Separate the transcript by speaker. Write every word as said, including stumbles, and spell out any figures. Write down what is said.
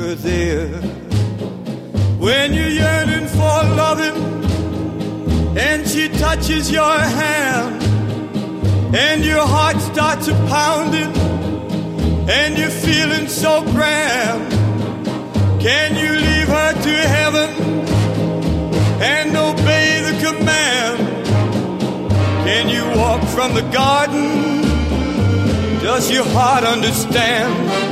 Speaker 1: her there. When you're yearning for loving and she touches your hand and your heart starts a pounding and you're feeling so grand, can you leave her to heaven and obey the command? Can you walk from the garden? Does your heart understand?